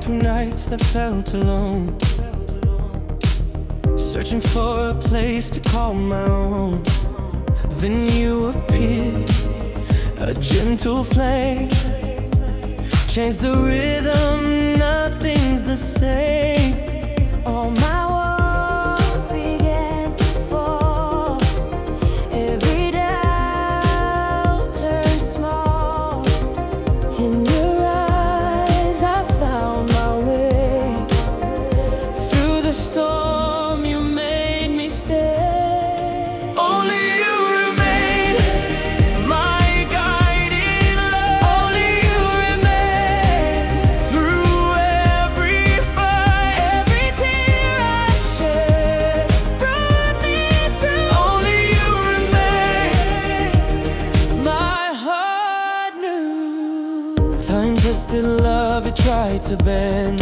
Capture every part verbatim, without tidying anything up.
through nights that felt alone, searching for a place to call my own. Then you appeared, a gentle flame, changed the rhythm, nothing's the same. All my walls began to fall, every doubt turned small. In your eyes I found my way, through the storm you made me stay. Only you remain my guiding love. Only you remain Through every fight, every tear I shed, brought me through. only you remain. My heart knew. Time-tested love, it tried to bend,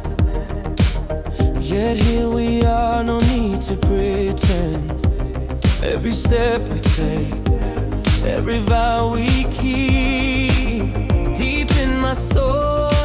yet here we are, no need to pretend. Every step we take, every vow we keep, deep in my soul